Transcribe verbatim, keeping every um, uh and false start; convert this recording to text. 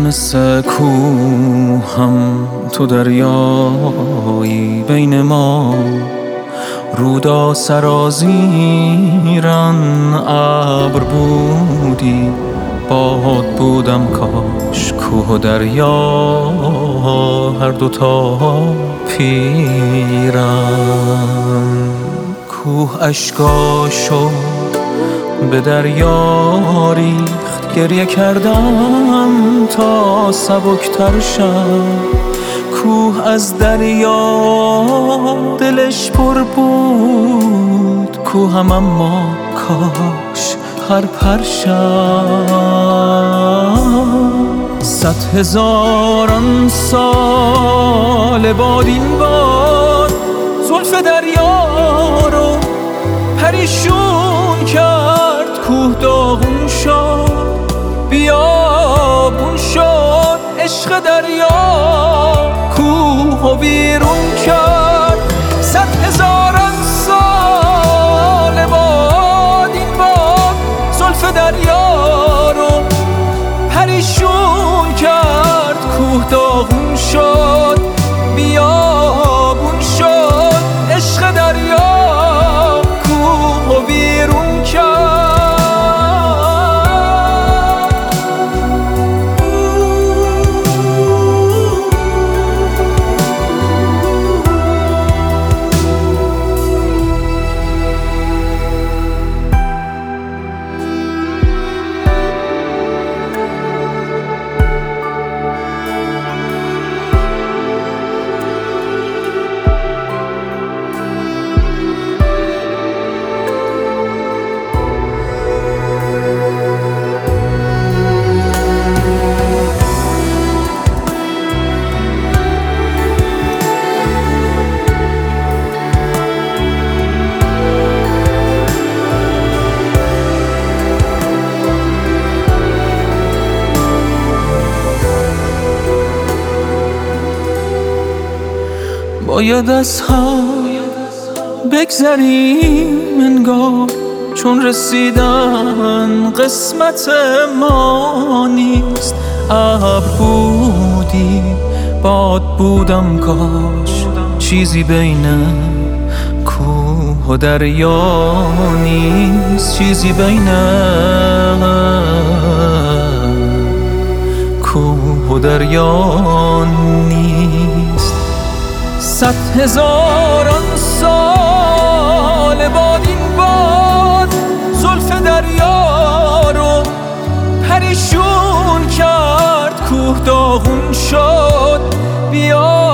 مثل کوهم تو دریایی بین ما، رودا سرازیران ابر بودی، باد بودم کاش کوه و دریا هر دوتا پیرن. کوه اشکاشو به دریا ریخت، گریه کردم تا سبکتر شد. کوه از دریا دلش پر بود، کوهم اما کاش هر پر شد. صد هزاران سال باد این باد زلف دریا رو پریشون کرد. کوه داغون شد، بیابون شد، عشق دریا کوه و بیرون کرد. صد هزاران سال باد این باد زلف دریا رو پریشون کرد. کوه داغون شد، بیابون شد، عشق دریا کوه و بیرون کرد. باید از هم بگذریم انگار، چون رسیدن قسمت ما نیست. ابر بودی، باد بودم کاش چیزی بین کوه و دریا نیست. چیزی بین کوه و دریا نیست. صد هزاران سال باد این باد زلف دریا رو پریشون کرد. کوه داغون شد، بیا